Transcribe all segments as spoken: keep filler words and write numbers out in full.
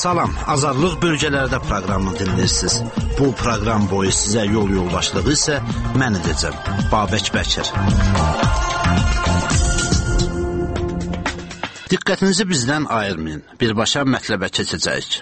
Salam, Azadlıq bölgələrdə proqramını dinləyirsiniz. Bu proqram boyu sizə yol yoldaşlığı isə mən edəcəm, Babək Bəkir. Diqqətinizi bizdən ayırmayın, birbaşa mətləbə keçəcəyik.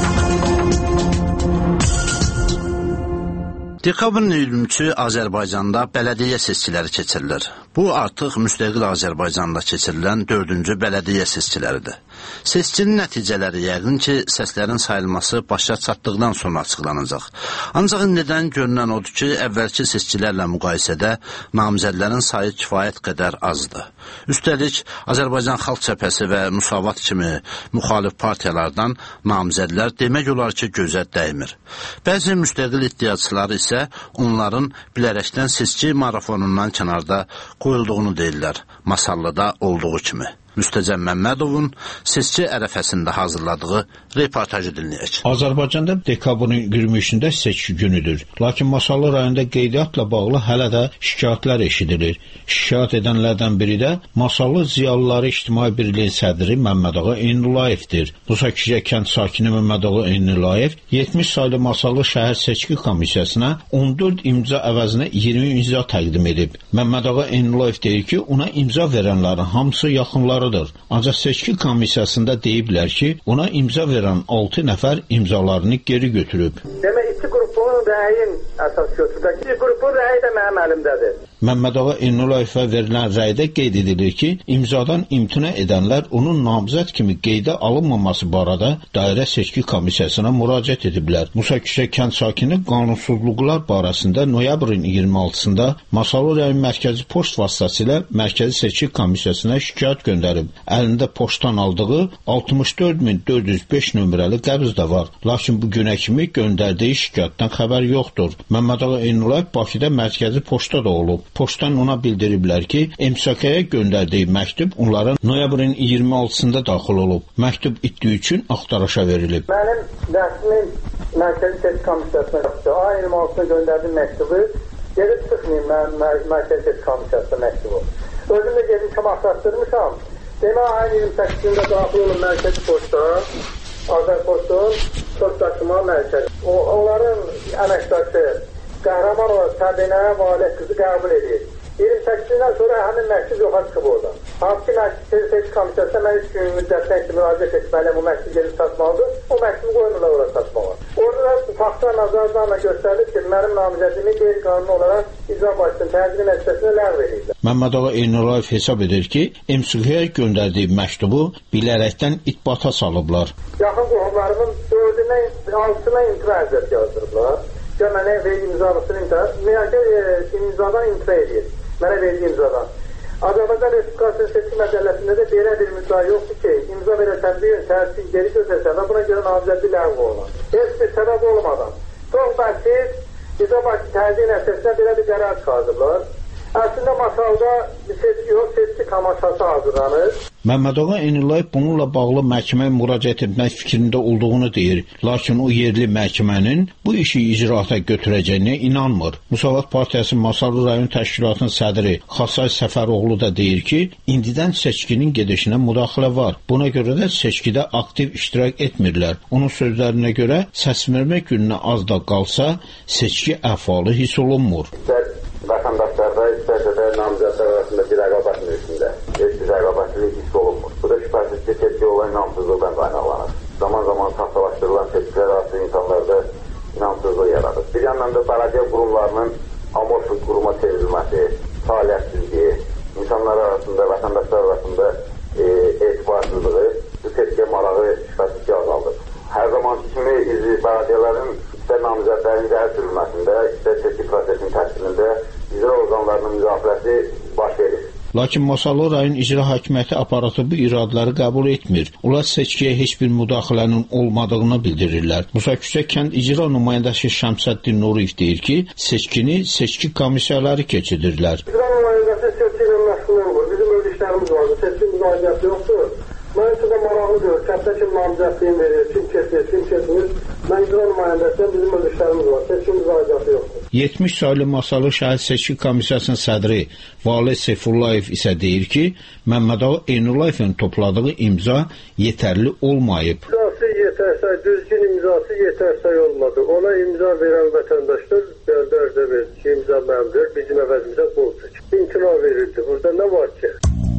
Dekabrın iyirmi üçü Azərbaycanda bələdiyyə seçkiləri keçirilir. Bu artıq müstəqil Azərbaycanda keçirilən dördüncü bələdiyyə seçkiləridir. Seçkinin nəticələri yəqin ki, səslərin sayılması başa çatdıqdan sonra açıqlanacaq. Ancaq indidən görünən odur ki, əvvəlki seçkilərlə müqayisədə namizədlərin sayı kifayət qədər azdır. Üstəlik, Azərbaycan Xalq Cəbhəsi və Müsavat kimi müxalif partiyalardan namizədlər demək olar ki, gözə dəymir. Bəzi müstəqil iddiaçıları isə onların bilərəkdən seçki marafonundan kənarda qoyulduğunu deyirlər, Masallıda olduğu kimi. Müstəcəm Məmmədovun seçki ərəfəsində hazırladığı reportajı dinləyək. Azərbaycanda dekabrın iyirmi üçündə seçki günüdür. Lakin Masallı rayonunda qeydiyyatla bağlı hələ də şikayətlər eşidilir. Şikayət edənlərdən biri də Masallı Ziyalıları İctimai Birliyin sədri Məmmədağa Eynulayevdir. Musakişə kənd sakini Məmmədağa Eynullayev yetmiş saylı Masallı şəhər seçki komissiyasına on dörd imza əvəzinə iyirmi imza təqdim edib. Məmmədağa Eynullayev deyir ki, ona imza verənlərin hamısı yaxınları. Ancaq seçki komissiyasında deyiblər ki, ona imza verən altı nəfər imzalarını geri götürüb. Demək, iki qrupun rəyin əsas götürür. İki qrupun rəyi də mənim əlimdədir. Məmmədağa Eynulayevə verilən rəydə qeyd edilir ki, imzadan imtina edənlər onun namizəd kimi qeydə alınmaması barədə dairə seçki komissiyasına müraciət ediblər. Musakişə kənd sakini qanunsuzluqlar barəsində noyabrın iyirmi altısında Masallı rayon mərkəzi poçt vasitəsilə mərkəzi seçki komissiyasına şikayət göndərib. Əlində poçtdan aldığı altmış dörd min dörd yüz beş nömrəli qəbz də var. Lakin bu günə kimi göndərdiyi şikayətdən xəbər yoxdur. Məmmədağa Eynullayev Bakıda mərkəzi poçta da olub. Poçtdan ona bildiriblər ki, M S K-yə göndərdiyi məktub onların noyabrın iyirmi altısında daxil olub. Məktub itdiyi üçün axtarışa verilib. Mənim rəsmi mərkəzi seçki komissiyasına yoxdur. Ayın iyirmi altısına göndərdiyim məktubu gedib çıxmayayım mən mərkəzi seçki komissiyasına məktubu. Özüm də gedmişəm, axtarışdırmışam. Demək, ayın iyirmi səkkizində daxil olun mərkəzi poçta, Azərpoçtun çox daşıma mərkəzi. Onların əməkdaşı Qəhrəmanova Səbinə Valih qızı qəbul edir. iyirmi səkkizindən sonra həmin məktub yoxa çıxıb orada. Hansı ki, mərkəzi seçki komissiyasına mən üç gün müddətdən ki, müraciət etməliyəm, bu məktubu gelib satmalıdır. O məktubu qoyurlar orada satmağa. Orada da faktlar nazarlarla göstərilib ki, mənim namizədimi qeyri-qanuni olaraq icra başçının təzyiqi nəticəsində ləğv edirlər. Məmmədağa Eynullayev hesab edir ki, M S K-yə göndərdiyi məktubu bilərəkdən itibata salıblar. Yaxın qohumlarımın dördünə, altısına imtina əziyyət yazdırıblar. Ya mənə verdiyi imzalısını imtina, məyəkə imzadan imtina edir. Mənə verdiyi imzadan. Azərbaycan Respublikasının seçki məcəlləsində də belə bir müddia yoxdur ki, imza verəsən bir gün tərsi geri götürsən və buna görə namizədli ləğv olunur. Heç bir səbəb olmadan. Çox bəsit, icra başçı təzyiqi nəticəsində belə bir qərar çıxardıblar. Əslində Masalda seçki yox, seçki tamaşası hazırlanır. Məmmədağa Eynullayev bununla bağlı məhkəməyə müraciət etmək fikrində olduğunu deyir. Lakin o yerli məhkəmənin bu işi icraata götürəcəyinə inanmır. Müsavat Partiyası Masallı rayon təşkilatının sədri Xasay Səfəroğlu da deyir ki, indidən seçkinin gedişinə müdaxilə var. Buna görə də seçkidə aktiv iştirak etmirlər. Onun sözlərinə görə səs vermə gününə az da qalsa seçki əhvalı hiss olunmur. Vətəndaşlarda istərsə də namizədlər arasında bir rəqabət mövzusunda heç bir rəqabətçilik hiss olunmur. Bu da şübhəsiz ki, seçki olan inamsızlıqdan qaynaqlanır. Zaman zaman saxtalaşdırılan seçkilər arası insanlarda inamsızlıq yaradır. Bir yandan da bələdiyyə qurumlarının amorfik quruma çevrilməsi, fəaliyyətsizliyi, insanlar arasında, vətəndaşlar arasında e, etibarsızlığı bu seçkiyə marağı şübhəsiz ki, azaldır. Hər zaman kimi bələdiyyələrin istər namizədlərin zəhər sürülməsində, istər seçki prosesinin təşkilində icra orqanlarının müdaxiləsi baş verir. Lakin Masallı rayon icra hakimiyyəti aparatı bu iradları qəbul etmir. Onlar seçkiyə heç bir müdaxilənin olmadığını bildirirlər. Musakişə kənd icra nümayəndəsi Şəmsəddin Nuriyev deyir ki, seçkini seçki komissiyaları keçirirlər. İcra nümayəndəsi seçki ilə məşğul olur. Bizim öz işlərimiz vardır, seçki müraciəti yoxdur. Mən sizə maraqlıdır, kənddə kim namizədliyin verir, kim keçir, kim keçmir. Mən icra nümayəndəsindən bizim öz işlərimiz var, seçki müraciəti yoxdur. yetmiş saylı Masallı şəhər seçki komissiyasının sədri Valih Seyfullayev isə deyir ki, Məmmədağa Eynullayevin topladığı imza yetərli olmayıb. Siyasi yetərsə, düzgün imzası yetərsə olmadı. Ona imza verən vətəndaşlar gəldi ərzə verdi ki, imza mənimdir, bizim əvəzimizə qol çək. İmtina verildi. Burada nə var ki?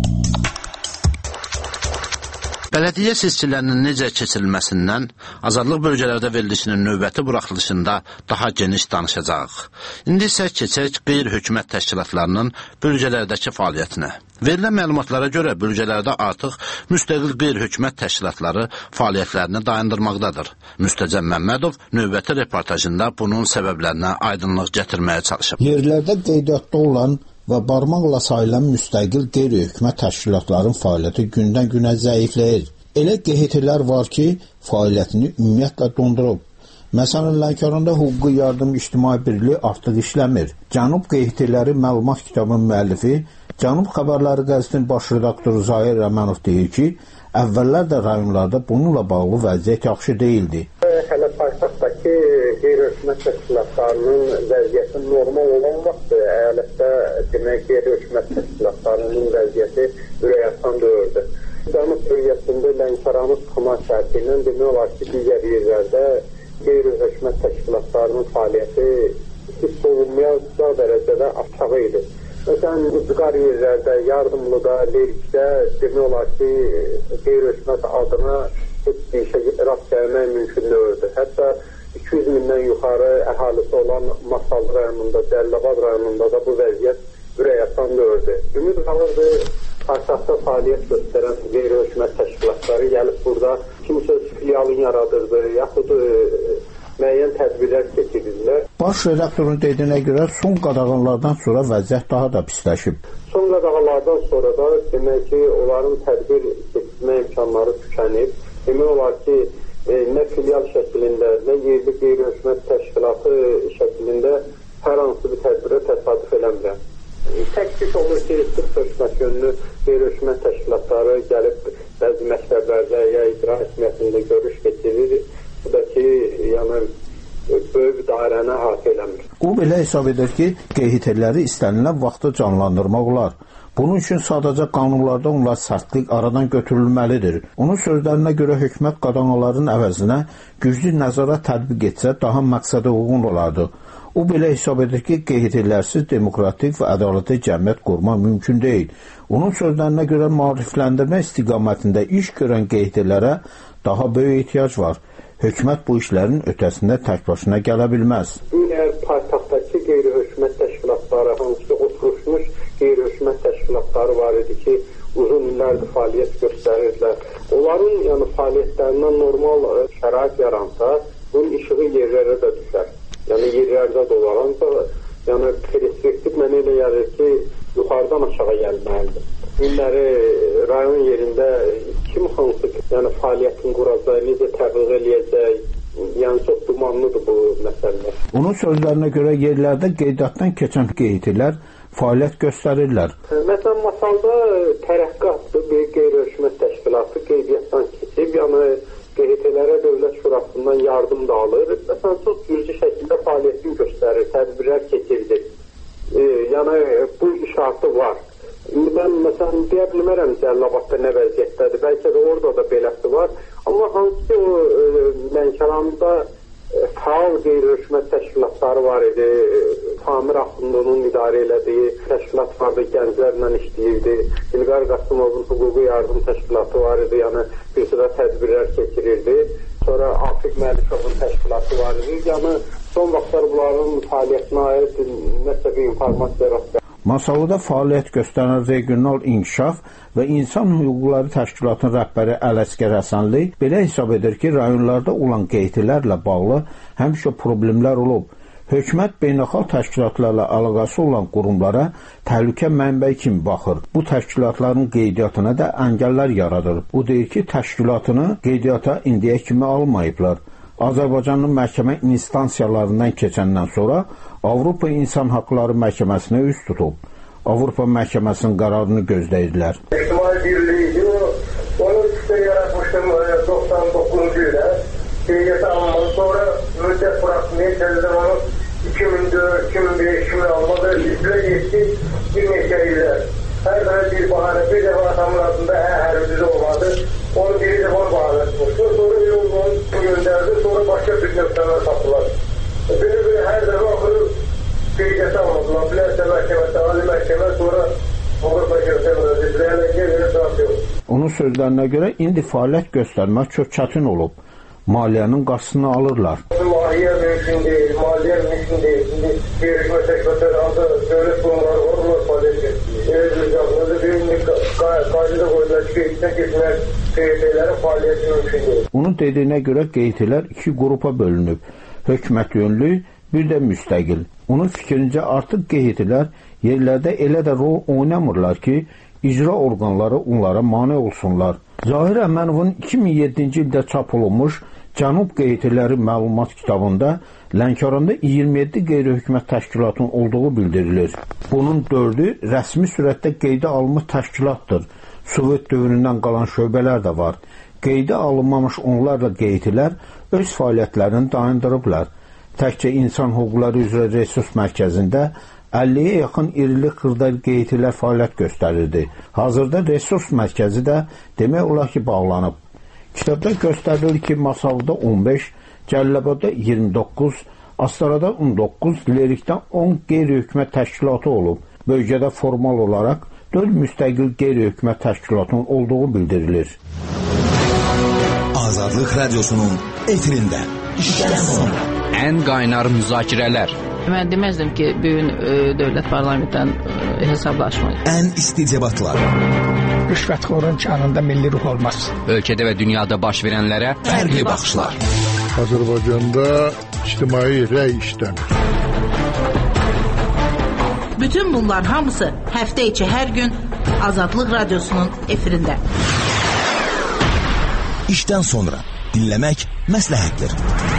Bələdiyyə seçkilərinin necə keçirilməsindən azadlıq bölgələrdə verilişinin növbəti buraxılışında daha geniş danışacağıq. İndi isə keçək qeyri-hökumət təşkilatlarının bölgələrdəki fəaliyyətinə. Verilən məlumatlara görə bölgələrdə artıq müstəqil qeyri-hökumət təşkilatları fəaliyyətlərini dayandırmaqdadır. Müstəcəm Məmmədov növbəti reportajında bunun səbəblərinə aydınlıq gətirməyə çalışıb. Yerlərdə qeydiyyatda olan və barmaqla sayılan müstəqil qeyri-hökumət təşkilatların fəaliyyəti gündən-günə zəifləyir. Elə Q H T-lər var ki, fəaliyyətini ümumiyyətlə dondurub. Məsələn, Lənkəranda Hüquqi Yardım İctimai Birliyi artıq işləmir. Cənub Q H T-ləri məlumat kitabının müəllifi, Cənub Xəbərləri qəzetinin baş redaktoru Zahir Rəmanov deyir ki, əvvəllər də rayonlarda bununla bağlı vəziyyət yaxşı deyildi. Hələ paytaxtdakı qeyri-hökumət təşkilatlarının vəziyyəti normal olan vaxt əyalətdə demək qeyri-hökumət təşkilatlarının vəziyyəti ürəkaçan deyildi. Cənub bölgəsində Lənkəranı tutma şərti ilə demək olar ki, digər yerlərdə qeyri-hökumət təşkilatlarının fəaliyyəti hiss olunmayacaq dərəcədə aşağı idi. Məsələn, ucqar yerlərdə, Yardımlıda, Lerikdə demək olar ki, qeyri-hökumət adına heç bir işə rast gəlmək mümkün deyildi. Hətta iki yüz mindən yuxarı əhalisi olan Masallı rayonunda, Cəlilabad rayonunda da bu vəziyyət ürəkaçan deyildi. Ümid qalırdı, paytaxtda fəaliyyət göstərən qeyri-hökumət təşkilatları gəlib burada kimsə filialın yaradırdı, yaxud müəyyən tədbirlər keçirirlər. Baş redaktorun dediyinə görə son qadağanlardan sonra vəziyyət daha da pisləşib. Son qadağanlardan sonra da demək ki, onların tədbir keçirmə imkanları tükənib. Demək olar ki, e, nə filial şəklində, nə yerli qeyri-hökumət təşkilatı şəklində hər hansı bir tədbirə təsadüf eləmirəm. Təklif olur ki, sırf hökumət yönlü qeyri-hökumət təşkilatları gəlib bəzi məktəblərdə ya icra hakimiyyətində görüş keçirir. Bu da ki, yəni, böyük dairəni əhatə eləmir. O belə hesab edir ki, Q H T-ləri istənilən vaxtda canlandırmaq olar. Bunun üçün sadəcə qanunlarda onlar sərtlik aradan götürülməlidir. Onun sözlərinə görə hökumət qadağaların əvəzinə güclü nəzarət tətbiq etsə daha məqsədə uyğun olardı. O belə hesab edir ki, Q H T-lərsiz demokratik və ədalətli cəmiyyət qurmaq mümkün deyil. Onun sözlərinə görə maarifləndirmə istiqamətində iş görən Q H T-lərə daha böyük ehtiyac var. Hökumət bu işlərin ötəsində tək başına gələ bilməz. Əgər paytaxtdakı qeyri-hökumət təşkilatları, hansı ki, oturuşmuş qeyri-hökumət təşkilatları var idi ki, uzun illərdir fəaliyyət göstərirlər. Onların yəni, fəaliyyətlərindən normal şərait yaransa, bunun işığı yerlərə də düşər. Yəni yerlərdə də olar. Ancaq yəni, perspektiv mənə elə gəlir ki, yuxarıdan aşağı gəlməlidir. Günləri rayon yerində kim hansı yəni, fəaliyyətin quracaq, necə təbliğ eləyəcək, yəni çox dumanlıdır bu məsələlər. Onun sözlərinə görə yerlərdə qeydiyyatdan keçən Q H T-lər fəaliyyət göstərirlər. Məsələn, Masalda Tərəqqatdır bir qeyri-hökumət təşkilatı qeydiyyatdan keçib, yəni Q H T-lərə dövlət şurasından yardım da alır. Məsələn, çox güclü şəkildə fəaliyyətini göstərir, tədbirlər keçirilir. E, yəni bu iş artıq var. Mən məsələn deyə bilmərəm Cəlilabadda nə vəziyyətdədir. Bəlkə də orada da beləsi var. Amma hansı ki o e, Lənkəranda e, faal qeyri-hökumət təşkilatları var idi. E, Tamir Axundunun idarə elədiyi təşkilat vardı, gənclərlə işləyirdi. İlqar Qasımovun Hüquqi Yardım Təşkilatı var idi. Yəni bir sıra tədbirlər keçirirdi. Sonra Afiq Məlikovun təşkilatı var idi. Yəni son vaxtlar bunların fəaliyyətinə aid nəsə bir informasiya rast Masallıda fəaliyyət göstərən Regional İnkişaf və İnsan Hüquqları Təşkilatının rəhbəri Ələsgər Həsənli belə hesab edir ki, rayonlarda olan Q H T-lərlə bağlı həmişə problemlər olub. Hökumət beynəlxalq təşkilatlarla əlaqəsi olan qurumlara təhlükə mənbəyi kimi baxır. Bu təşkilatların qeydiyyatına da əngəllər yaradır. O deyir ki, təşkilatını qeydiyyata indiyə kimi almayıblar. Azərbaycanın məhkəmə instansiyalarından keçəndən sonra Avropa İnsan Haqları Məhkəməsinə üz tutub. Avropa Məhkəməsinin qərarını gözləyirlər. İctimai Birliyi onu işte yaratmışdım doxsan doqquzuncu ilə. Qeydiyyata alınmalı. Sonra müddət bıraxmayı təzədən onu iki min dörd, iki min beş, iki min altı üzrə getdi bir neçə illər. Hər dəfə bir bahane, bir dəfə adamın adında hər hərbici olmadı. Onu bir dəfə bahane tutmuşdu. Sonra yolun Onun sözlərinə görə indi fəaliyyət göstərmək çox çətin olub. Maliyyənin qarşısını alırlar. Maliyyə mümkün deyil, maliyyə mümkün deyil. Şimdi görüşmə təşkilatları adı dövlət qurumları olurlar fəaliyyət göstərir. Bir qaydada qoydular ki, qeyddən keçmək Q Y T'lərin fəaliyyəti mümkün deyil. Onun dediyinə görə Q Y T'lər iki qrupa bölünüb. Hökumət yönlü, bir də müstəqil. Onun fikrincə artıq Q Y T'lər yerlərdə elə də rol oynamırlar ki, icra orqanları onlara mane olsunlar. Zahir Əmənovun iki min yeddinci ildə çap olunmuş Cənub Q Y T'ləri məlumat kitabında Lənkəranda iyirmi yeddi qeyri-hökumət təşkilatının olduğu bildirilir. Bunun dördü rəsmi sürətdə qeydə alınmış təşkilatdır. Sovet dövründən qalan şöbələr də var. Qeydə alınmamış onlarla Q Y T'lər öz fəaliyyətlərini dayandırıblar. Təkcə İnsan Hüquqları üzrə Resurs Mərkəzində əlliyə yaxın irili xırda Q Y T'lər fəaliyyət göstərirdi. Hazırda Resurs Mərkəzi də demək olar ki, bağlanıb. Kitabda göstərilir ki, Masavda on beş, Cəlilabadda iyirmi doqquz, Astarada on doqquz, Lerikdə on qeyri-hökumət təşkilatı olub. Bölgədə formal olaraq dörd müstəqil qeyri-hökumət təşkilatının olduğu bildirilir. Azadlıq Radyosu'nun efirində işdən sonra ən qaynar müzakirələr. Mən deməzdim ki, bugün e, dövlət parlamentdən e, hesablaşmayın. Ən isti debatlar. Rüşvətxorun canında milli ruh olmaz. Ölkədə və dünyada baş verənlərə fərqli baxışlar. Azərbaycanda ictimai rəy işlənir. Bütün bunlar hamısı həftə içi hər gün Azadlıq Radyosu'nun efirində. İşdən sonra dinləmək məsləhətdir.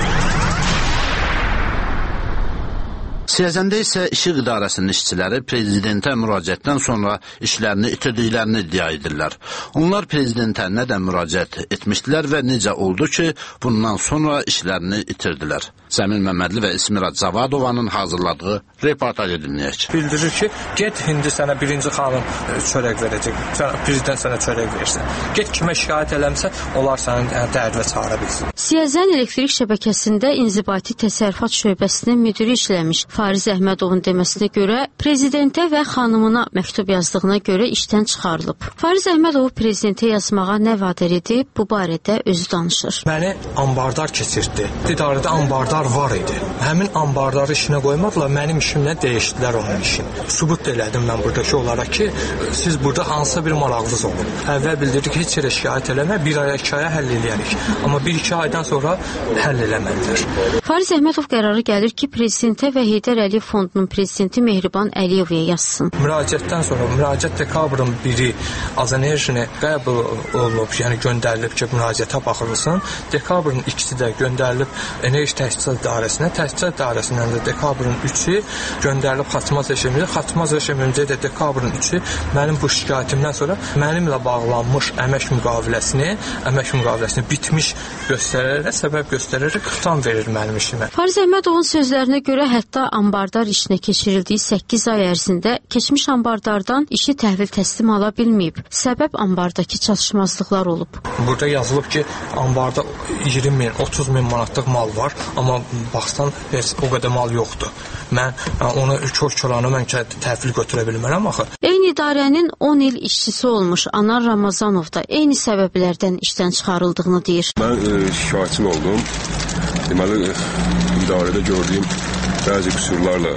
Siyəzəndə isə İşıq İdarəsinin işçiləri prezidentə müraciətdən sonra işlərini itirdiklərini iddia edirlər. Onlar prezidentə nədən müraciət etmişdilər və necə oldu ki, bundan sonra işlərini itirdilər? Zəmin Məmmədli və İsmira Zavadovanın hazırladığı reportaj dinləyək. Bildirir ki, get indi sənə birinci xanım çörək verəcək, prezident sənə çörək versin. Get kimə şikayət eləmsə, onlar sənin dərdinə çağıra bilsin. Siyəzən elektrik şəbəkəsində İnzibati Təsərrüfat şöbəsinin müdiri işləmiş Fariz Əhmədovun deməsinə görə prezidentə və xanımına məktub yazdığına görə işdən çıxarılıb. Fariz Əhmədov prezidentə yazmağa nə vadar edib, bu barədə özü danışır. Məni ambardar keçirdi. İdarədə ambardar var idi. Həmin ambardarı işinə qoymadılar, mənim işimlə dəyişdilər onun işini. Sübut elədim mən buradakı olaraq ki, siz burada hansısa bir maraqlınız olub. Əvvəl bildirdik ki, heç yerə şikayət eləmə, bir aya, iki aya həll eləyərik. Amma bir iki aydan sonra həll eləmədilər. Fariz Əhmədov qərarı gəlir ki, prezidentə və Heydər Əliyev Fondunun prezidenti Mehriban Əliyevə yazsın. Müraciətdən sonra, müraciət dekabrın biri Azenerjinə qəbul olunub, yəni göndərilib ki, müraciətə baxılsın. Dekabrın ikisi də göndərilib Enerji Təhsilat İdarəsinə, Təhsilat İdarəsindən də dekabrın üçü göndərilib Xatmaz Rəşəmimizə, Xatmaz Rəşəmimizə də dekabrın üçü mənim bu şikayətimdən sonra mənimlə bağlanmış əmək müqaviləsini, əmək müqaviləsini bitmiş göstərərək, səbəb göstərərək xitam verir mənim işimə. Fariz Əhmədovun sözlərinə görə hətta ambardar işinə keçirildiyi səkkiz ay ərzində keçmiş ambardardan işi təhvil təslim ala bilməyib. Səbəb ambardakı çatışmazlıqlar olub. Burada yazılıb ki, ambarda iyirmi min, otuz min manatlıq mal var, amma baxsan heç o qədər mal yoxdur. Mən onu kör-körana mən təhvil götürə bilmərəm axı. Eyni idarənin on il işçisi olmuş Anar Ramazanov da eyni səbəblərdən işdən çıxarıldığını deyir. Mən e, şikayətçi oldum. Deməli, idarədə gördüyüm bəzi qüsurlarla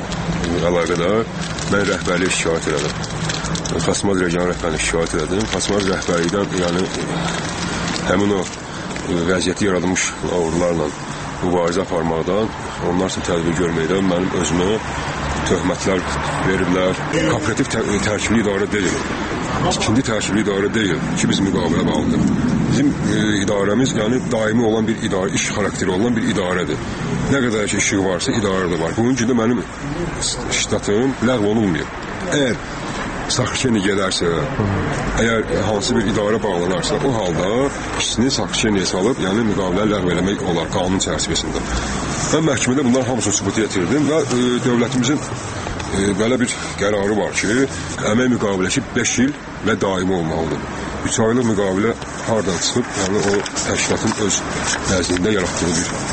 əlaqədar mən rəhbərliyə şikayət elədim. Xasmaz region rəhbərliyə şikayət elədim. Xasmaz rəhbərlikdən, yəni həmin o vəziyyəti yaradılmış uğurlarla mübarizə aparmaqdan, onlar üçün tədbir görməkdən mənim özümə töhmətlər veriblər. Kooperativ tə tərkibli idarə deyil. İkinci tərkibli idarə deyil ki, biz müqavilə bağlıdır. Bizim e, idarəmiz, yəni daimi olan bir idarə, iş xarakteri olan bir idarədir. Nə qədər ki, işıq varsa, idarə də var. Bunun gündə mənim ştatım ləğv olunmuyor. Əgər Sakşeni gələrsə, əgər hansı bir idarə bağlanarsa, o halda işçini Sakşeniyə salıb, yəni müqavilə ləğv eləmək olar qanun çərçivəsində. Mən məhkəmədə bunların hamısını sübut yetirdim və e, dövlətimizin e, belə bir qərarı var ki, əmək müqaviləsi beş il və daimi olmalıdır. üç aylıq müqavilə hardan çıxıb, yəni o təşkilatın öz nəzdində yaratdığı bir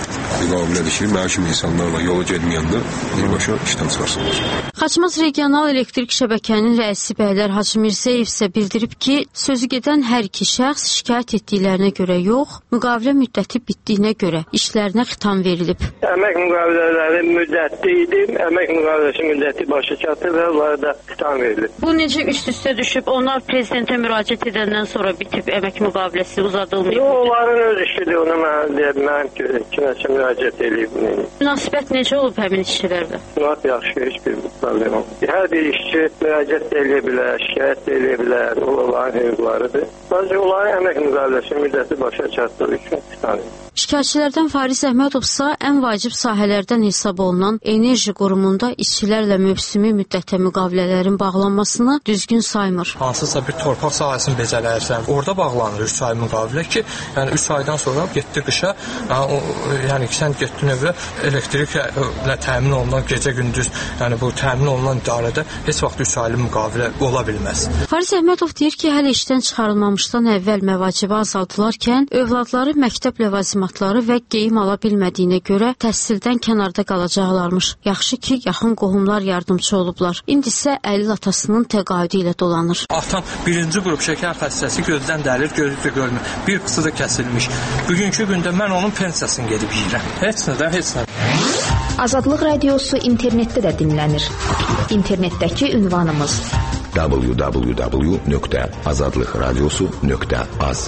müqavilədir ki, mənim kimi insanlarla yolu getməyəndə birbaşa işdən çıxarsınlar. Xaçmaz Regional Elektrik Şəbəkənin rəisi Bəylər Hacı Mirzəyev isə bildirib ki, sözü gedən hər iki şəxs şikayət etdiklərinə görə yox, müqavilə müddəti bitdiyinə görə işlərinə xitam verilib. Əmək müqavilələri müddətli idi, əmək müqaviləsi müddəti başa çatdı və onlara da xitam verilib. Bu necə üst-üstə düşüb, onlar prezidentə müraciət edəndən sonra bitib əmək müqaviləsi uzadılmayıb? Yox, onların öz işidir, onu mən deyəm, mən kiməsə müraciət edib. Münasibət necə olub həmin işçilərdə? Lap yaxşı, heç bir problem olmur. Hər bir işçi müraciət edə bilər, şikayət edə bilər, o onların hüquqlarıdır. Sadəcə onların əmək müqaviləsi müddəti başa çatdığı üçün xitam verilib. Şikayətçilərdən Fariz Əhmədovsa ən vacib sahələrdən hesab olunan enerji qurumunda işçilərlə mövsümi müddətə müqavilələrin bağlanmasını düzgün saymır. Hansısa bir torpaq sahəsini becərərsən, orada bağlanır üç ay müqavilə ki, yəni üç aydan sonra getdi qışa, yəni, o, yəni sən getdin evə elektriklə təmin olunan gecə-gündüz, yəni bu təmin olunan idarədə heç vaxt üç aylı müqavilə ola bilməz. Fariz Əhmədov deyir ki, hələ işdən çıxarılmamışdan əvvəl məvacibi azaldılarkən övladları məktəb ləvazimatları və geyim ala bilmədiyinə görə təhsildən kənarda qalacaqlarmış. Yaxşı ki, yaxın qohumlar yardımçı olublar. İndi isə Əlil atasının təqaüdü ilə dolanır. Atam birinci qrup şəkər xəstəsi, gözdən dəlir, gözü də görmür. Bir qısı da kəsilmiş. Bugünkü gündə mən onun pensiyasını gedib yeyirəm. Heç nədən, heç nədən. Azadlıq radiosu internetdə də dinlənir. İnternetdəki ünvanımız w w w nöqtə azadlıq radiosu nöqtə az.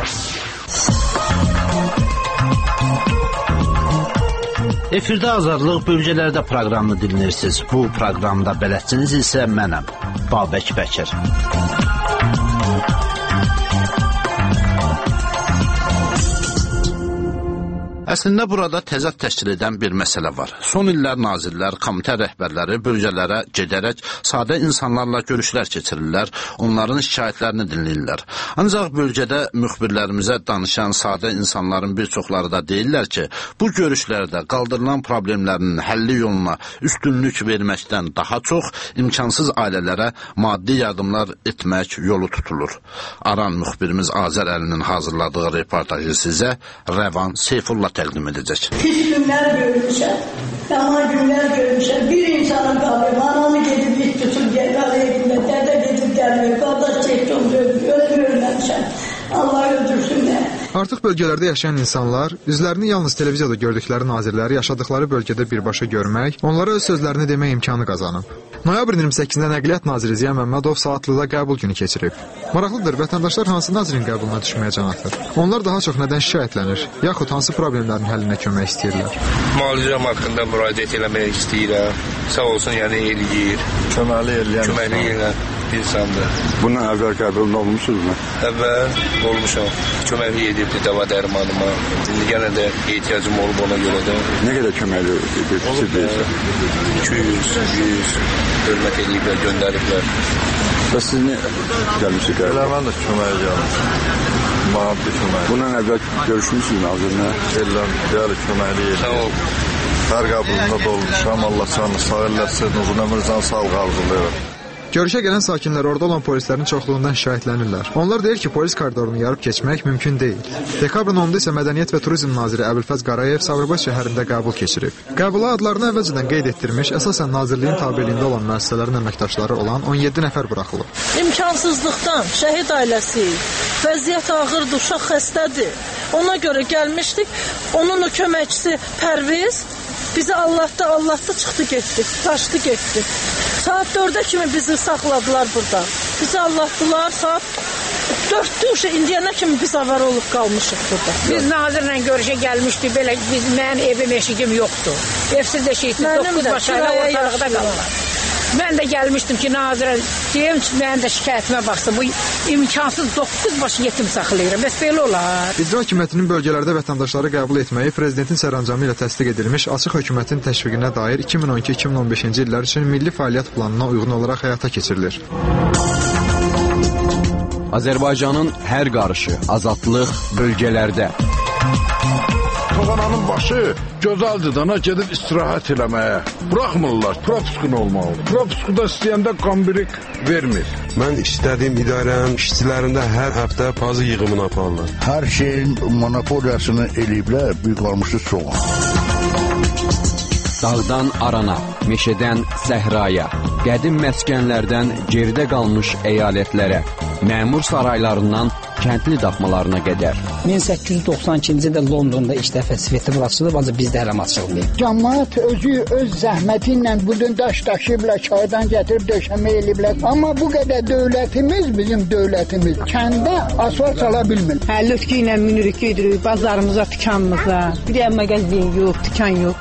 Efirdə Azadlıq bölgələrdə proqramını dinləyirsiniz. Bu proqramda bələdçiniz isə mənəm, Babək Bəkir. Əslində burada təzad təşkil edən bir məsələ var. Son illər nazirlər, komitə rəhbərləri bölgələrə gedərək sadə insanlarla görüşlər keçirirlər, onların şikayətlərini dinləyirlər. Ancaq bölgədə müxbirlərimizə danışan sadə insanların bir çoxları da deyirlər ki, bu görüşlərdə qaldırılan problemlərin həlli yoluna üstünlük verməkdən daha çox imkansız ailələrə maddi yardımlar etmək yolu tutulur. Aran müxbirimiz Azər Əlinin hazırladığı reportajı sizə Rəvan Seyfullah təqdim edəcək. Pis günlər görmüşəm, yaman günlər görmüşəm. Bir insanın qalıb, anamı gedib it tutub gəlir evində, dədə gedib gəlmir, qardaş çəkdi onu öldür, öldür ölməmişəm. Allah öldürsün nə? Artıq bölgələrdə yaşayan insanlar üzlərini yalnız televiziyada gördükləri nazirləri yaşadıkları bölgədə birbaşa görmək, onlara öz sözlərini demək imkanı qazanıb. Noyabrın iyirmi səkkizində Nəqliyyat naziri Ziya Məmmədov saatlıda qəbul günü keçirib. Maraqlıdır, vətəndaşlar hansı nazirin qəbuluna düşməyə can atır? Onlar daha çox nədən şikayətlənir? Yaxud hansı problemlərin həllinə kömək istəyirlər? Müalicəm haqqında müraciət eləmək istəyirəm. Sağ olsun, yəni eləyir. Köməkli eləyən. Köməkli eləyən insandır. Bundan əvvəl qəbulunda olmuşsunuzmu? Əvvəl olmuşam. Köməkli edibdi dəva dərmanıma. İndi yenə də ehtiyacım olub ona görə də. Nə qədər köməkli edibdir? iki yüz, yüz hörmət ediblər, göndəriblər. Və siz nə gəlmişsiniz qəbul? Elə mən də köməkli gəlmişim. Maddi köməkli. Bundan əvvəl görüşmüşsünüz nazirlə? Eləm, deyəli köməkli edib. Sağ ol. Hər qəbulunda da olmuşam. Allah canını sağ eləsin, uzun ömrünüzdən sağlıq arzulayıram. Görüşə gələn sakinlər orada olan polislərin çoxluğundan şikayətlənirlər. Onlar deyir ki, polis koridorunu yarıb keçmək mümkün deyil. Dekabrın onunda isə Mədəniyyət və Turizm naziri Əbülfəz Qarayev Sabirabad şəhərində qəbul keçirib. Qəbula adlarını əvvəlcədən qeyd etdirmiş, əsasən nazirliyin tabeliyində olan müəssisələrin əməkdaşları olan on yeddi nəfər buraxılıb. İmkansızlıqdan şəhid ailəsi, vəziyyət ağırdır, uşaq xəstədir. Ona görə gəlmişdik. Onun o köməkçisi Pərviz bizi Allahda, Allahda çıxdı getdi, qaçdı getdi. Saat dördə kimi bizi saxladılar burada. Bizi Allahdılar, saat dörddə uşa indiyənə kimi biz avar olub qalmışıq burada. Biz nazirlə görüşə gəlmişdik, belə biz, mənim evim, eşigim yoxdur. Evsiz eşikdir, dokuz başayla ortalıqda qalırlar. Mən də gəlmişdim ki, nazirə deyim ki, mənim də şikayətimə baxsın. Bu imkansız doqquz başı yetim saxlayıram. Bəs belə olar. İcra hakimiyyətinin bölgələrdə vətəndaşları qəbul etməyi prezidentin sərəncamı ilə təsdiq edilmiş açıq hökumətin təşviqinə dair iki min on iki iki min on beşinci illər üçün milli fəaliyyət planına uyğun olaraq həyata keçirilir. Azərbaycanın hər qarışı, azadlıq bölgələrdə. Toğananın başı gözəldir dana gedib istirahət eləməyə. Buraxmırlar, propuskun olmalıdır. Propuskuda istəyəndə qambirik vermir. Mən istədiyim idarənin işçilərində hər həftə pazı yığımını aparırlar. Hər şeyin monopoliyasını eləyiblər, büyük qalmışı çox. Dağdan arana, meşədən səhraya, qədim məskənlərdən geridə qalmış əyalətlərə, məmur saraylarından kəndli daxmalarına qədər. min səkkiz yüz doxsan ikinci ildə Londonda ilk dəfə festival açılıb, ancaq bizdə hələ açılmayıb. Cəmaət özü öz zəhməti ilə bu gün daş daşıyıblar, çaydan gətirib döşəmə eləyiblər. Amma bu qədər dövlətimiz, bizim dövlətimiz kəndə asfalt sala bilmir. Hə, lütki ilə minirik, gedirik bazarımıza, dükanımıza. Bir də mağazin yox, dükan yox.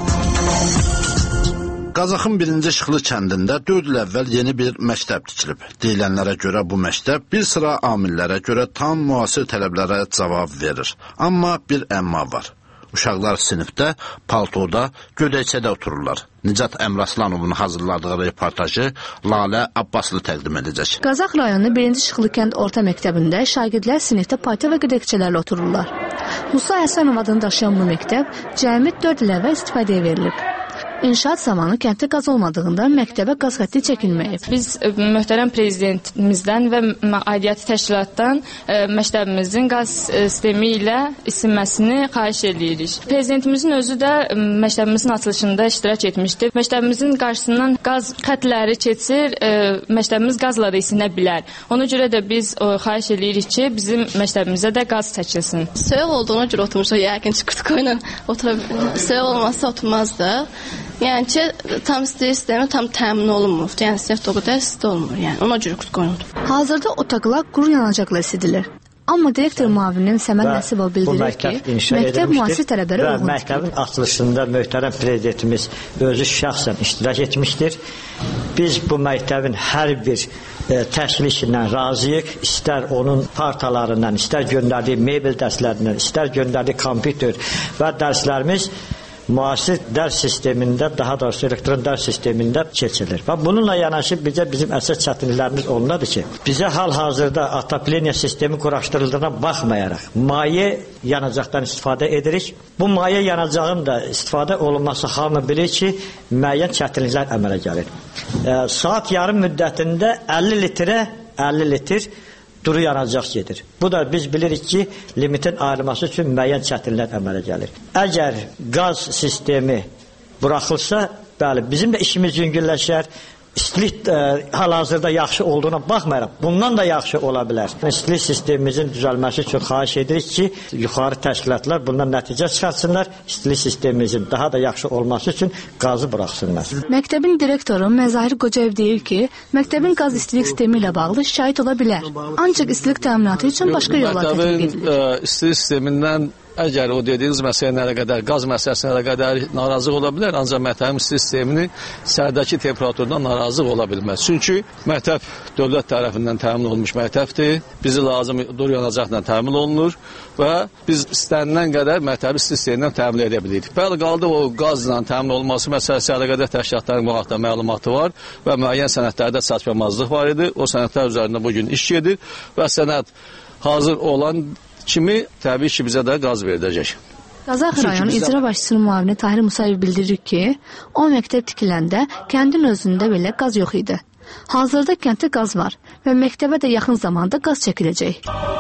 Qazaxın birinci Şıxlı kəndində dörd il əvvəl yeni bir məktəb tikilib. Deyilənlərə görə bu məktəb bir sıra amillərə görə tam müasir tələblərə cavab verir. Amma bir əmma var. Uşaqlar sinifdə, paltoda, gödəkçədə otururlar. Nicat Əmraslanovun hazırladığı reportajı Lalə Abbaslı təqdim edəcək. Qazax rayonu birinci Şıxlı kənd orta məktəbində şagirdlər sinifdə palto və gödəkçələrlə otururlar. Musa Həsənov adını daşıyan bu məktəb cəmi dörd il əvvəl istifadəyə verilib. İnşaat zamanı kənddə qaz olmadığından məktəbə qaz xətti çəkilməyib. Biz möhtərəm prezidentimizdən və aidiyyəti təşkilatdan məktəbimizin qaz sistemi ilə isinməsini xahiş edirik. Prezidentimizin özü də məktəbimizin açılışında iştirak etmişdi. Məktəbimizin qarşısından qaz xətləri keçir, məktəbimiz qazla da isinə bilər. Ona görə də biz xahiş edirik ki, bizim məktəbimizə də qaz çəkilsin. Soyuq olduğuna görə oturmuşuq, yəqin çıxırtıq ilə otura soyuq olmazsa oturmazdı. Yəni ki, tam isti sistemi tam təmin olunmur. Yəni sistem o qədər isti olmur. Yəni ona görə qoyulur. Hazırda otaqlar quru yanacaqla isidilir. Amma direktor müavinin Səməd Nəsibov bildirir ki, məktəb müasir tələblərə uyğundur. Məktəbin açılışında möhtərəm prezidentimiz özü şəxsən iştirak etmişdir. Biz bu məktəbin hər bir e, təşkilindən razıyıq. İstər onun partalarından, istər göndərdiyi mebel dərslərindən, istər göndərdiyi kompüter və dərslərimiz müasir dərs sistemində, daha doğrusu elektron dərs sistemində keçilir. Və bununla yanaşı bizə bizim əsas çətinliklərimiz ondadır ki, bizə hal-hazırda atapleniya sistemi quraşdırıldığına baxmayaraq, maye yanacaqdan istifadə edirik. Bu maye yanacağın da istifadə olunması hamı bilir ki, müəyyən çətinliklər əmələ gəlir. E, saat yarım müddətində əlli litrə əlli litr duru yanacaq gedir. Bu da biz bilirik ki, limitin ayrılması üçün müəyyən çətinliklər əmələ gəlir. Əgər qaz sistemi buraxılsa, bəli, bizim də işimiz yüngülləşər. İstilik e, hal-hazırda yaxşı olduğuna baxmayaraq, bundan da yaxşı ola bilər. İstilik sistemimizin düzəlməsi üçün xahiş edirik ki, yuxarı təşkilatlar bundan nəticə çıxartsınlar, istilik sistemimizin daha da yaxşı olması üçün qazı buraxsınlar. Məktəbin direktoru Məzahir Qocayev deyir ki, məktəbin qaz istilik sistemi ilə bağlı şikayət ola bilər. Ancaq istilik təminatı üçün başqa yollar tətbiq edilir. Məktəbin istilik sistemindən əgər o dediyiniz məsələlərə qədər, qaz məsələsinə qədər narazı ola bilər, ancaq məktəbin sistemini sərdəki temperaturdan narazı ola bilməz. Çünki məktəb dövlət tərəfindən təmin olunmuş məktəbdir, bizi lazım dur yanacaqla təmin olunur və biz istənilən qədər məktəbi sistemindən təmin edə bilirik. Bəli, qaldı o qazla təmin olunması məsələsi ilə qədər təşkilatların bu haqda məlumatı var və müəyyən sənədlərdə çatışmazlıq var idi. O sənədlər üzərində bugün iş gedir və sənəd hazır olan kimi təbii ki, bizə də qaz veriləcək. Qazax rayonu icra başçısının müavini Tahir Musayev bildirir ki, o məktəb tikiləndə kəndin özündə belə qaz yox idi. Hazırda kənddə qaz var və məktəbə də yaxın zamanda qaz çəkiləcək.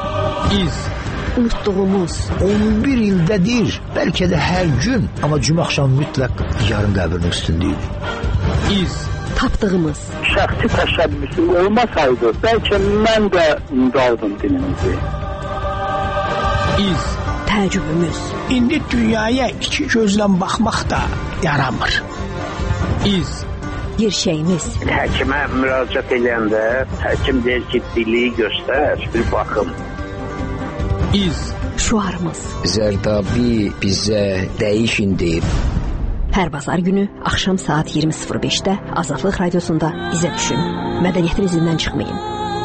İz. Unutduğumuz on bir ildədir, bəlkə də hər gün, amma cümə axşam mütləq yarın qəbrinin üstündəyik. İz. Tapdığımız. Şəxsi təşəbbüsü olmasaydı, bəlkə mən də qaldım dinimizi. İz. Təəccübümüz. İndi dünyaya iki gözlə baxmaq da yaramır. İz. Gerçəyimiz. Həkimə müraciət edəndə həkim deyir ki, dili göstər, bir baxım. İz. Şuarımız. Zərdabi bizə dəyişin deyib. Hər bazar günü axşam saat iyirmi sıfır beşdə Azadlıq Radiosunda izə düşün. Mədəniyyətin izindən çıxmayın.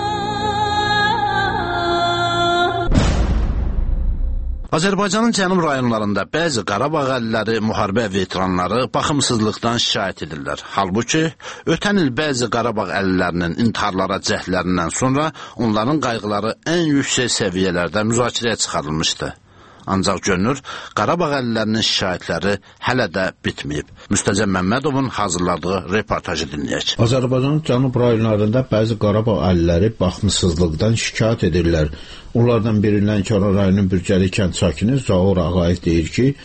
Azərbaycanın cənub rayonlarında bəzi Qarabağ əlləri, müharibə veteranları baxımsızlıqdan şikayət edirlər. Halbuki, ötən il bəzi Qarabağ əllərinin intiharlara cəhdlərindən sonra onların qayğıları ən yüksək səviyyələrdə müzakirəyə çıxarılmışdı. Ancaq görünür, Qarabağ əllərinin şikayətləri hələ də bitməyib. Müstəzəm Məmmədovun hazırladığı reportajı dinləyək. Azərbaycanın cənub rayonlarında bəzi Qarabağ əlləri baxımsızlıqdan şikayət edirlər. Onlardan biri Lənkəran rayonunun Bürcəli kənd sakini Zaur Ağayev deyir ki,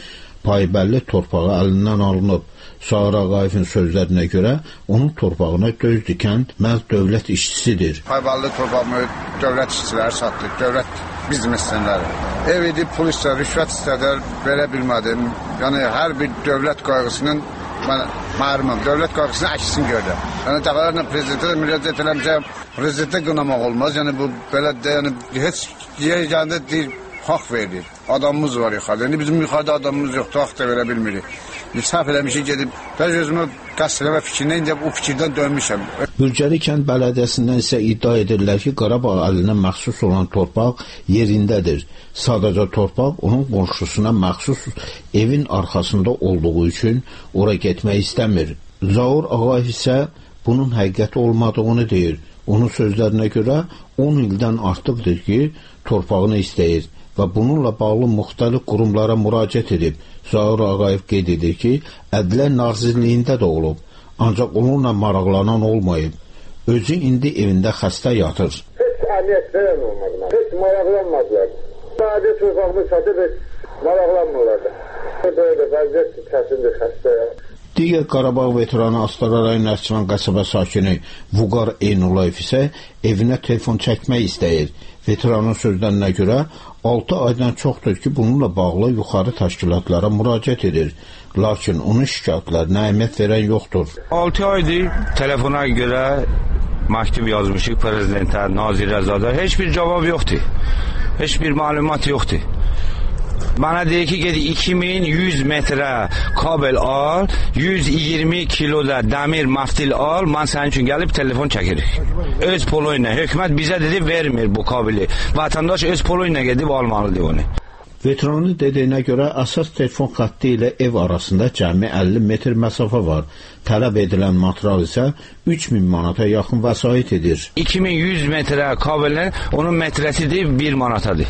payibəlli torpağı əlindən alınıb. Sağır Ağayevin sözlərinə görə onun torpağına göz dikən məhz dövlət işçisidir. Payibəlli torpağımı dövlət işçiləri satdı, dövlət biznesçiləri. Ev edib pul istədi, rüşvət istədilər, verə bilmədim. Yəni hər bir dövlət qayğısının mən məhrumam, dövlət qayğısının əksini gördüm. Yəni dəfələrlə prezidentə müraciət eləmişəm, prezidentə qınamaq olmaz. Yəni bu belə də yəni heç yerində deyil, haqq verir. Adamımız var yuxarıda. İndi bizim yuxarıda adamımız yoxdur, haqq da verə bilmirik. Biz səhv eləmişik gedib, bəzi özümü qəsd eləmə fikrindən indi o fikirdən dönmüşəm. Bürcəli kənd bələdiyyəsindən isə iddia edirlər ki, Qarabağ əlinə məxsus olan torpaq yerindədir. Sadəcə torpaq onun qonşusuna məxsus evin arxasında olduğu üçün ora getmək istəmir. Zaur Ağayev isə bunun həqiqəti olmadığını deyir. Onun sözlərinə görə on ildən artıqdır ki, torpağını istəyir və bununla bağlı müxtəlif qurumlara müraciət edib. Zaur Ağayev qeyd edir ki, Ədliyyə Nazirliyində də olub, ancaq onunla maraqlanan olmayıb. Özü indi evində xəstə yatır. Heç əniyyət verən olmadılar, heç maraqlanmadılar. Sadəcə torpağını satıb, heç maraqlanmırlar da. Böyle vəziyyət çətindir, xəstəyə. Digər Qarabağ veteranı Astara rayon Nərçivan qəsəbə sakini Vüqar Eynulayev isə evinə telefon çəkmək istəyir. Veteranın sözlərinə görə altı aydan çoxdur ki, bununla bağlı yuxarı təşkilatlara müraciət edir. Lakin onun şikayətlərinə əhəmiyyət verən yoxdur. altı aydır telefona görə məktub yazmışıq prezidentə, nazirəzadə. Heç bir cavab yoxdur. Heç bir məlumat yoxdur. Bana deyir ki, gedi iki min yüz metre kabel al, yüz iyirmi kilo da demir maftil al, mən sənin üçün gəlib telefon çəkirik. Öz pulu ilə, hökumət bizə dedi vermir bu kabeli. Vatandaş öz pulu ilə gedib almalıdır onu. Veteranın dediyinə görə əsas telefon xətti ilə ev arasında cəmi əlli metr məsafə var. Tələb edilən material isə üç min manata yaxın vəsait edir. iki min yüz metre kabelin onun metresidir bir manatadır.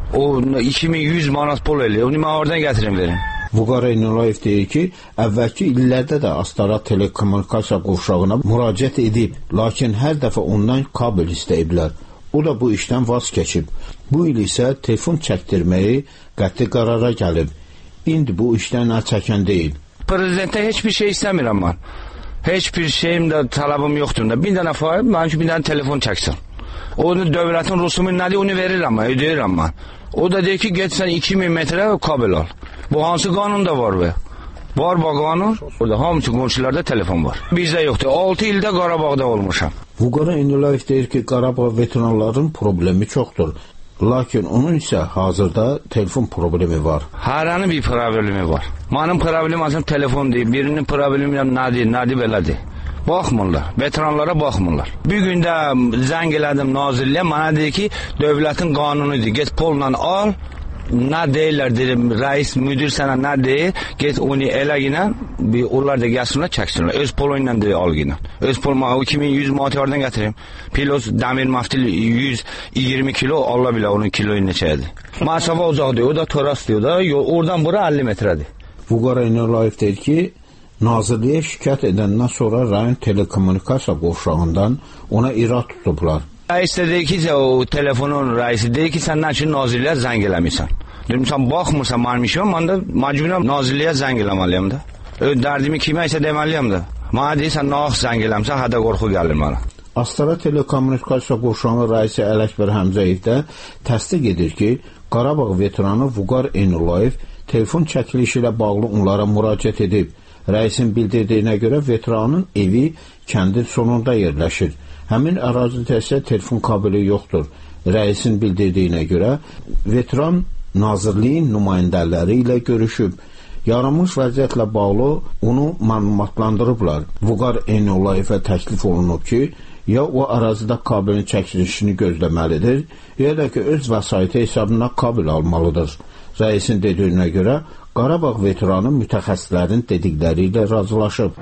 O iki min yüz manat pul eləyir. Onu mən oradan gətirim verim. Vüqar Eynulayev deyir ki, əvvəlki illərdə də Astara telekommunikasiya qovşağına müraciət edib, lakin hər dəfə ondan kabel istəyiblər. O da bu işdən vaz keçib. Bu il isə telefon çəkdirməyi qəti qərara gəlib. İndi bu işdən əl çəkən deyil. Prezidentə heç bir şey istəmirəm mən. Heç bir şeyim də tələbim yoxdur. Bir dənə fayl, mənim üçün bir dənə telefon çəksin. Onu dövlətin rusumu nədir, onu verirəm mən, ödəyirəm mən. O da deyir ki, get sən iki min metrə kabel al. Bu hansı qanunda var be? Var bu qanun. Orada hamısı qonşularda telefon var. Bizdə yoxdur. altı ildə Qarabağda olmuşam. Vüqar Eynulayev deyir ki, Qarabağ veteranların problemi çoxdur. Lakin onun isə hazırda telefon problemi var. Hərənin bir problemi var. Mənim problemim aslında telefon deyil. Birinin problemi nədir, nədir belədir. Baxmırlar, veteranlara baxmırlar. Bir gün də zəng elədim nazirliyə, mənə deyir ki, dövlətin qanunudur, get pulla al, nə deyirlər, deyirəm, rəis, müdür sənə nə deyir, get onu elə ilə, onlar da gəlsinlər, çəksinlər, öz pulu ilə deyir, al ilə. Öz pulu, iki min yüz manat oradan gətirim, pilos, dəmir maftil yüz iyirmi kilo, Allah bilə onun kiloyu neçədir. Məsafə uzaqdır, o da toras diyor da, oradan bura əlli metrədir. Vüqar Eynulayev deyir ki, Nazirliyə şikayət edəndən sonra rayon telekommunikasiya qovşağından ona irad tutublar. Rəis də deyir ki, o telefonun rəisi deyir ki, sən nə üçün nazirliyə zəng eləmirsən? Deyim, sən baxmırsan mənim işimə, mən də məcburiyyəm nazirliyə zəng eləməliyəm də. Dərdimi kimə isə deməliyəm də. Mənə deyir, sən nə vaxt zəng eləmirsən, hədə qorxu gəlir mənə. Astara telekommunikasiya qovşağının rəisi Ələkbər Həmzəyev də təsdiq edir ki, Qarabağ veteranı Vüqar Eynulayev telefon çəkilişi ilə bağlı onlara müraciət edib. Rəisin bildirdiyinə görə veteranın evi kəndin sonunda yerləşir. Həmin ərazidə isə telefon kabeli yoxdur. Rəisin bildirdiyinə görə veteran nazirliyin nümayəndələri ilə görüşüb. Yaranmış vəziyyətlə bağlı onu məlumatlandırıblar. Vüqar Eynulayev təklif olunub ki, ya o ərazidə kabelin çəkilişini gözləməlidir, ya da ki, öz vəsaiti hesabına kabel almalıdır. Rəisin dediyinə görə Qarabağ veteranı mütəxəssislərin dedikləri ilə razılaşıb.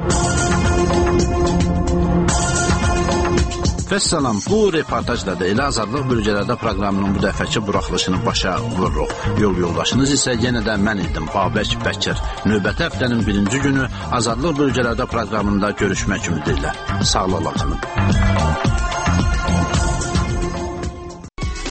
Vəssalam, bu reportajda da elə Azadlıq Bölgələrdə proqramının bu dəfəki buraxılışını başa vururuq. Yol yoldaşınız isə yenə də mən idim, Babək Bəkir. Növbəti həftənin birinci günü Azadlıq Bölgələrdə proqramında görüşmək ümidi ilə. Sağ olun.